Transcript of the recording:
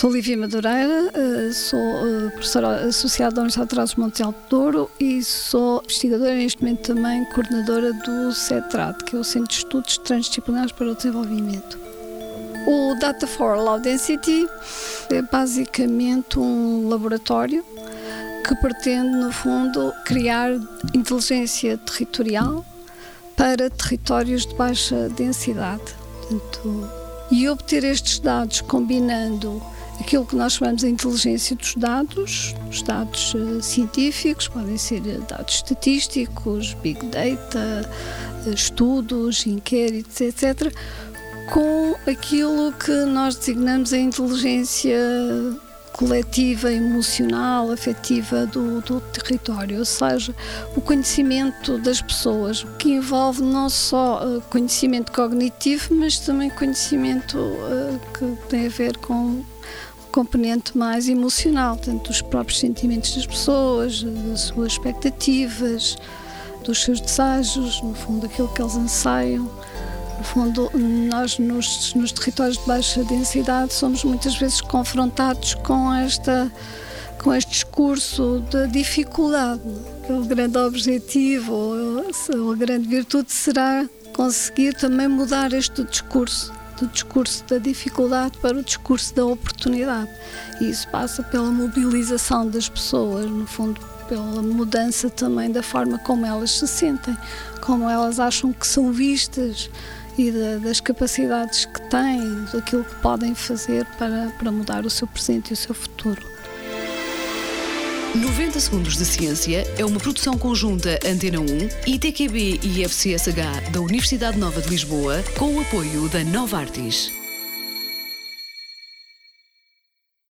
Sou Lívia Madureira, sou professora associada da Universidade de Trás-os-Montes de Alto Douro e sou investigadora e neste momento também coordenadora do CETRAD, que é o Centro de Estudos Transdisciplinares para o Desenvolvimento. O Data for Low Density é basicamente um laboratório que pretende, no fundo, criar inteligência territorial para territórios de baixa densidade. E obter estes dados combinando aquilo que nós chamamos de inteligência dos dados, os dados científicos, podem ser dados estatísticos, big data, estudos, inquéritos, etc., com aquilo que nós designamos a inteligência coletiva, emocional, afetiva do território, ou seja, o conhecimento das pessoas, o que envolve não só conhecimento cognitivo, mas também conhecimento que tem a ver com um componente mais emocional, portanto, dos próprios sentimentos das pessoas, das suas expectativas, dos seus desejos, no fundo, aquilo que eles anseiam. No fundo, nós nos territórios de baixa densidade somos muitas vezes confrontados com este discurso da dificuldade. O grande objetivo, a grande virtude será conseguir também mudar este discurso, do discurso da dificuldade para o discurso da oportunidade. E isso passa pela mobilização das pessoas, no fundo, pela mudança também da forma como elas se sentem, como elas acham que são vistas, e das capacidades que têm, daquilo que podem fazer para mudar o seu presente e o seu futuro. 90 Segundos de Ciência é uma produção conjunta Antena 1, ITQB e FCSH da Universidade Nova de Lisboa, com o apoio da Novartis.